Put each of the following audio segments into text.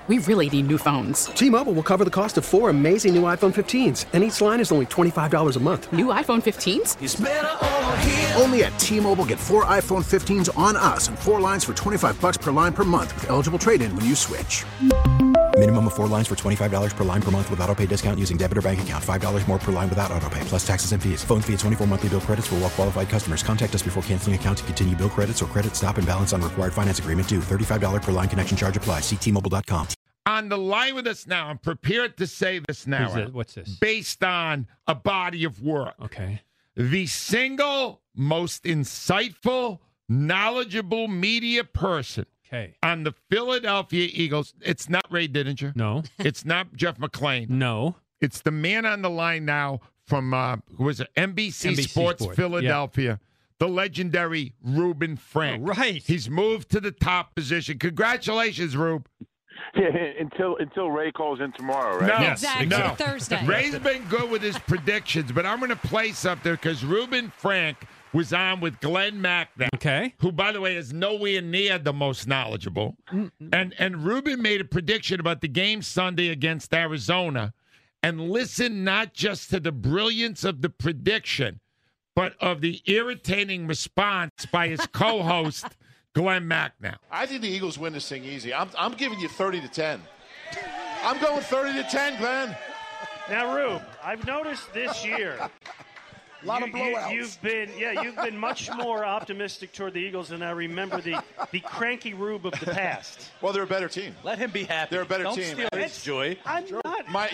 We really need new phones. T-Mobile will cover the cost of 4 amazing new iPhone 15s, and each line is only $25 a month. New iPhone 15s? It's better over here. Only at T-Mobile, get 4 iPhone 15s on us and 4 lines for $25 per line per month with eligible trade-in when you switch. Minimum of 4 lines for $25 per line per month with autopay discount using debit or bank account. $5 more per line without autopay, plus taxes and fees. Phone fee at 24 monthly bill credits for well-qualified customers. Contact us before canceling account to continue bill credits or credit stop and balance on required finance agreement due. $35 per line connection charge applies. See T-Mobile.com. On the line with us now, I'm prepared to say this now. What's this? Based on a body of work. Okay. The single most insightful, knowledgeable media person on the Philadelphia Eagles. It's not Ray Didinger. No. It's not Jeff McClain. No. It's the man on the line now from, who was it? NBC Sports Philadelphia. Yeah. The legendary Reuben Frank. Oh, right. He's moved to the top position. Congratulations, Rube. Yeah, until Ray calls in tomorrow, right? No, exactly. no. Thursday. Ray's been good with his predictions, but I'm going to play something because Reuben Frank was on with Glenn Macnow, who, by the way, is nowhere near the most knowledgeable. And Reuben made a prediction about the game Sunday against Arizona. And listen not just to the brilliance of the prediction, but of the irritating response by his co-host, Glenn Macnow. I think the Eagles win this thing easy. I'm giving you 30-10. I'm going 30-10, Glenn. Now, Rube, I've noticed this year. A lot of blowouts. You've been much more optimistic toward the Eagles than I remember the cranky Rube of the past. Well, they're a better team. Let him be happy. They're a better Don't team. Steal his joy. I'm not. My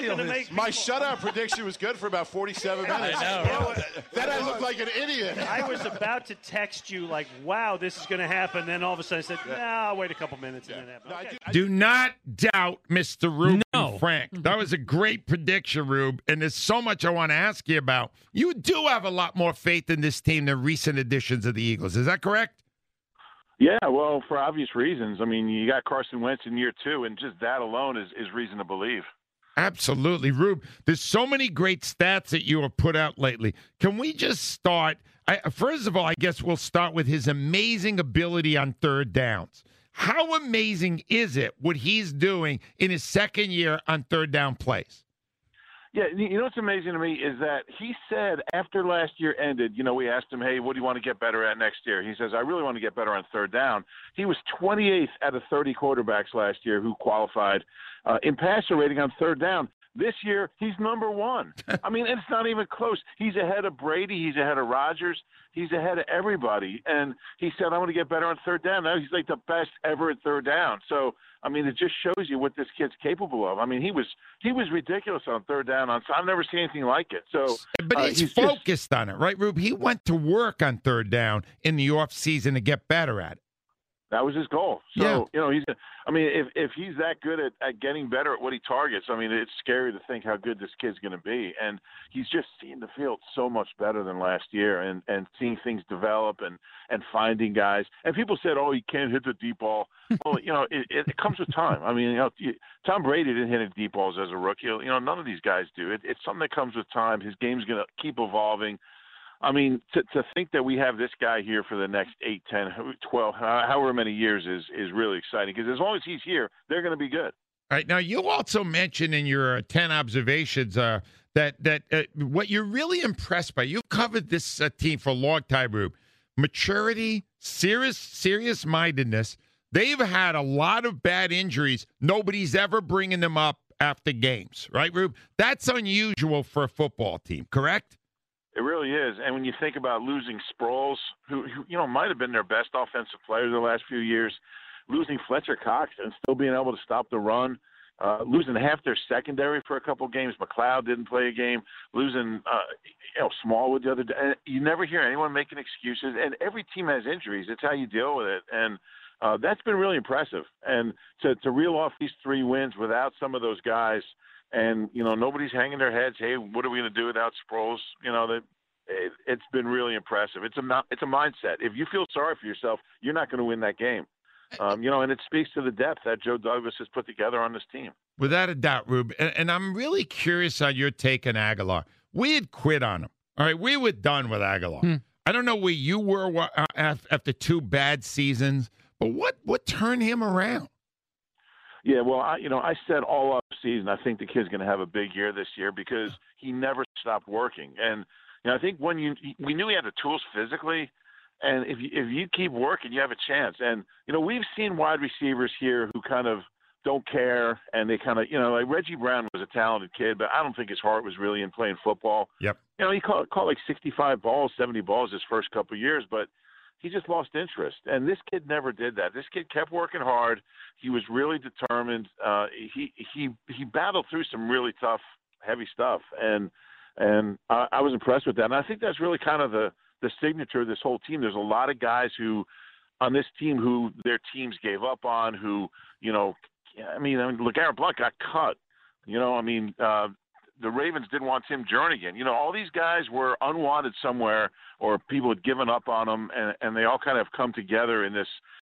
My shutout prediction was good for about 47 minutes. I know. Then I looked like an idiot. I was about to text you like, "Wow, this is going to happen." Then all of a sudden, I said, "Nah, I'll wait a couple minutes and then happen." Okay. Do not doubt Mr. Reuben Frank. That was a great prediction, Rube, and there's so much I want to ask you about. You do have a lot more faith in this team than recent additions of the Eagles. Is that correct? Yeah, well, for obvious reasons. I mean, you got Carson Wentz in year 2, and just that alone is reason to believe. Absolutely, Rube. There's so many great stats that you have put out lately. Can we just start? First of all, I guess we'll start with his amazing ability on third downs. How amazing is it what he's doing in his second year on third down plays? Yeah, you know what's amazing to me is that he said after last year ended, we asked him, hey, what do you want to get better at next year? He says, I really want to get better on third down. He was 28th out of 30 quarterbacks last year who qualified in passer rating on third down. This year, he's number 1. I mean, it's not even close. He's ahead of Brady. He's ahead of Rodgers. He's ahead of everybody. And he said, I want to get better on third down. Now he's like the best ever at third down. So, I mean, it just shows you what this kid's capable of. I mean, he was ridiculous on third down. I've never seen anything like it. So, but he's focused on it, right, Rube? He went to work on third down in the offseason to get better at it. That was his goal. So, if he's that good at getting better at what he targets, I mean, it's scary to think how good this kid's going to be. And he's just seeing the field so much better than last year and seeing things develop and finding guys. And people said, oh, he can't hit the deep ball. Well, it comes with time. I mean, Tom Brady didn't hit deep balls as a rookie. None of these guys do. It's something that comes with time. His game's going to keep evolving. I mean, to think that we have this guy here for the next 8, 10, 12, however many years is really exciting because as long as he's here, they're going to be good. All right. Now, you also mentioned in your 10 observations that what you're really impressed by, you covered this team for a long time, Rube, maturity, serious-mindedness. They've had a lot of bad injuries. Nobody's ever bringing them up after games, right, Rube? That's unusual for a football team, correct? It really is. And when you think about losing Sproles, who might have been their best offensive player the last few years, losing Fletcher Cox and still being able to stop the run, losing half their secondary for a couple of games. McLeod didn't play a game. Losing, Smallwood the other day. And you never hear anyone making excuses. And every team has injuries. It's how you deal with it. And that's been really impressive. And to reel off these 3 wins without some of those guys, and nobody's hanging their heads. Hey, what are we going to do without Sproles? It's been really impressive. It's a mindset. If you feel sorry for yourself, you're not going to win that game. And it speaks to the depth that Joe Douglas has put together on this team. Without a doubt, Rube. And I'm really curious on your take on Aguilar. We had quit on him. All right, we were done with Aguilar. I don't know where you were after 2 bad seasons, but what turned him around? Yeah, well, I said all up season, I think the kid's going to have a big year this year because he never stopped working. And I think we knew he had the tools physically, and if you keep working, you have a chance. And we've seen wide receivers here who kind of don't care, and they kind of like Reggie Brown was a talented kid, but I don't think his heart was really in playing football. Yep. He caught like 65 balls, 70 balls his first couple of years, but he just lost interest. And this kid never did that. This kid kept working hard. He was really determined. He battled through some really tough, heavy stuff, and I was impressed with that. And I think that's really kind of the signature of this whole team. There's a lot of guys who on this team who their teams gave up on, who LeGarrette Blount got cut. The Ravens didn't want Tim Jernigan. All these guys were unwanted somewhere, or people had given up on them, and they all kind of come together in this,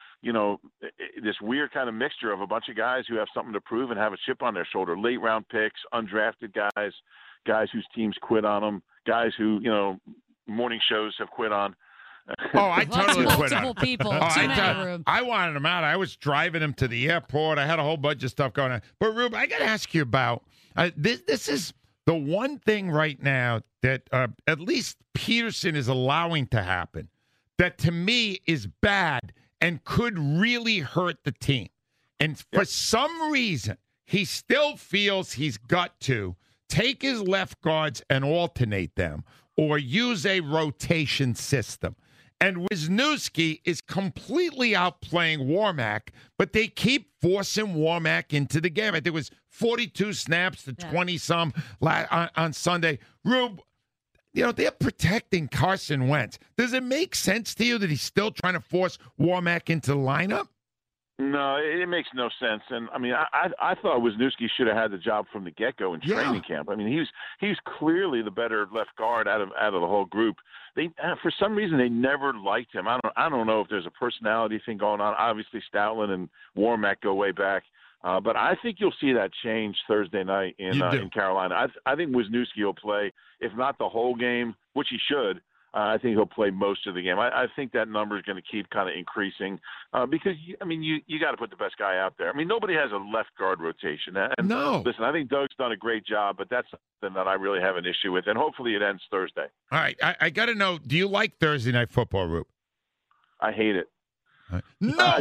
this weird kind of mixture of a bunch of guys who have something to prove and have a chip on their shoulder. Late round picks, undrafted guys whose teams quit on them, guys who morning shows have quit on. Oh, I totally quit on multiple people. I wanted him out. I was driving him to the airport. I had a whole bunch of stuff going on. But Rube, I got to ask you about this is the one thing right now that at least Peterson is allowing to happen that to me is bad and could really hurt the team. And for some reason, he still feels he's got to take his left guards and alternate them or use a rotation system. And Wisniewski is completely outplaying Warmack, but they keep forcing Warmack into the game. I think it was 42 snaps to 20-some on Sunday. Rube, they're protecting Carson Wentz. Does it make sense to you that he's still trying to force Warmack into the lineup? No, it makes no sense. And I thought Wisniewski should have had the job from the get-go in training camp. He's clearly the better left guard out of the whole group. They for some reason they never liked him. I don't know if there's a personality thing going on. Obviously Stoutland and Warmack go way back. But I think you'll see that change Thursday night in Carolina. I think Wisniewski will play, if not the whole game, which he should. I think he'll play most of the game. I think that number is going to keep kind of increasing because, you got to put the best guy out there. Nobody has a left guard rotation. And no. Listen, I think Doug's done a great job, but that's something that I really have an issue with. And hopefully it ends Thursday. All right. I got to know, do you like Thursday Night Football, Rube? I hate it. No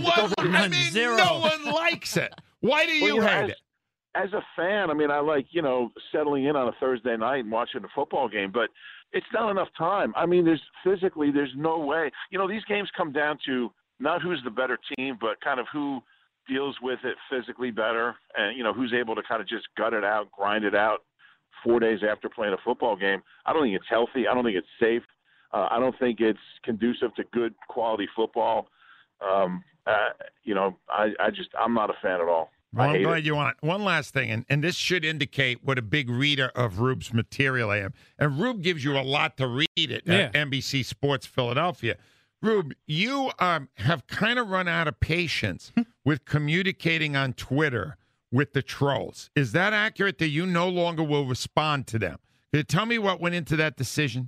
one likes it. Why do you hate it? As a fan, I like, settling in on a Thursday night and watching a football game, but it's not enough time. There's no way. These games come down to not who's the better team, but kind of who deals with it physically better and, who's able to kind of just gut it out, grind it out 4 days after playing a football game. I don't think it's healthy. I don't think it's safe. I don't think it's conducive to good quality football. I'm not a fan at all. Well, I'm glad you want. One last thing, and this should indicate what a big reader of Rube's material I am. And Rube gives you a lot to read at NBC Sports Philadelphia. Rube, you have kind of run out of patience with communicating on Twitter with the trolls. Is that accurate that you no longer will respond to them? Can you tell me what went into that decision?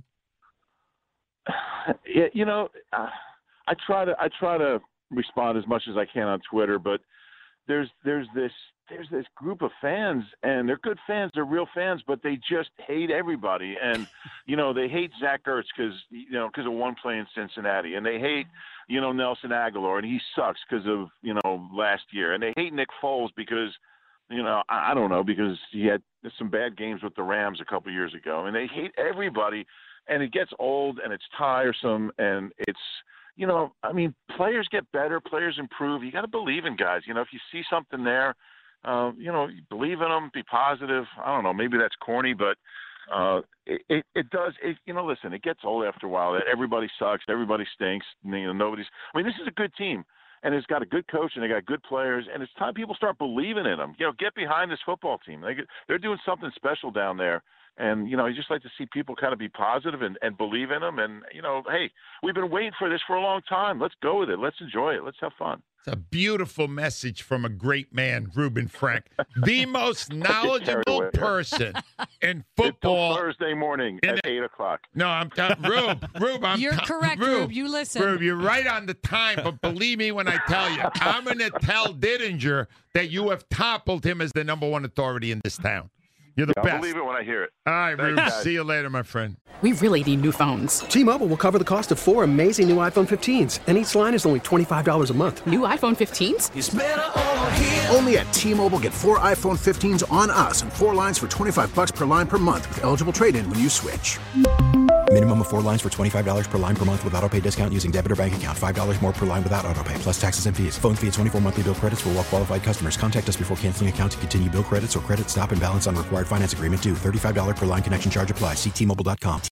Yeah, I try to respond as much as I can on Twitter, but there's this group of fans, and they're good fans, they're real fans, but they just hate everybody. And they hate Zach Ertz because of one play in Cincinnati, and they hate Nelson Aguilar, and he sucks because of last year, and they hate Nick Foles because I don't know, because he had some bad games with the Rams a couple years ago, and they hate everybody, and it gets old and it's tiresome, and it's players get better, players improve. You got to believe in guys. If you see something there, believe in them, be positive. I don't know, maybe that's corny, but it does. Listen, it gets old after a while. That everybody sucks, everybody stinks. Nobody's. This is a good team, and it's got a good coach, and they got good players, and it's time people start believing in them. Get behind this football team. They're doing something special down there. And, you just like to see people kind of be positive and believe in them. And, hey, we've been waiting for this for a long time. Let's go with it. Let's enjoy it. Let's have fun. It's a beautiful message from a great man, Reuben Frank, the most knowledgeable person in football. It's Thursday morning at 8 o'clock. No, I'm Rube. You're correct, Rube. You listen. Rube, you're right on the time, but believe me when I tell you, I'm going to tell Dittinger that you have toppled him as the number one authority in this town. You're the best. I'll believe it when I hear it. All right, Rube. See you later, my friend. We really need new phones. T-Mobile will cover the cost of 4 amazing new iPhone 15s, and each line is only $25 a month. New iPhone 15s? It's better over here. Only at T-Mobile, get 4 iPhone 15s on us and 4 lines for $25 per line per month with eligible trade-in when you switch. Minimum of 4 lines for $25 per line per month with autopay discount using debit or bank account. $5 more per line without autopay, plus taxes and fees. Phone fee at 24 monthly bill credits for well-qualified customers. Contact us before canceling account to continue bill credits or credit stop and balance on required finance agreement due. $35 per line connection charge applies. See T-Mobile.com.